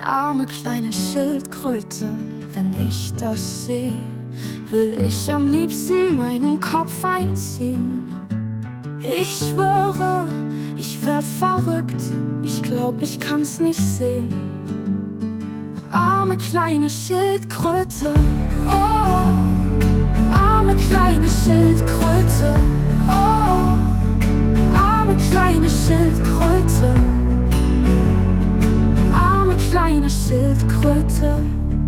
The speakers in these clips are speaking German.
arme kleine Schildkröte, wenn ich das seh, will ich am liebsten meinen Kopf einziehen. Ich schwöre, ich werd verrückt, ich glaub, ich kann's nicht sehen. Arme kleine Schildkröte, oh, arme kleine Schildkröte, oh, arme kleine Schildkröte, arme kleine Schildkröte.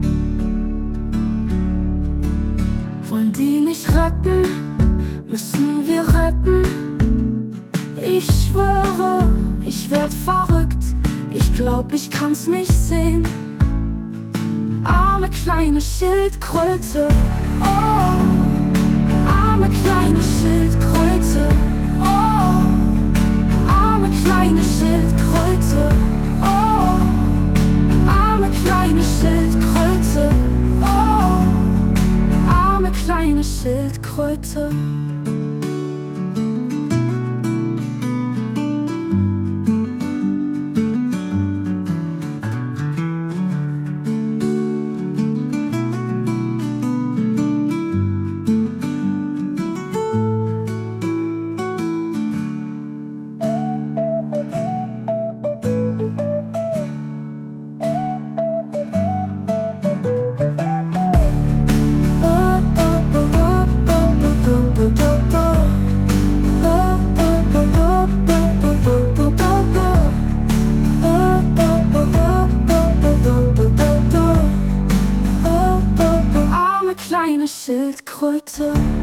Wollen die mich retten, müssen wir retten. Ich schwöre, ich werd verrückt, ich glaub, ich kann's nicht sehen. Arme kleine Schildkröte, oh, arme kleine Schildkröte, oh, arme kleine Schildkröte, oh, arme kleine Schildkröte, oh, arme kleine Schildkröte. Kleine Schildkröte.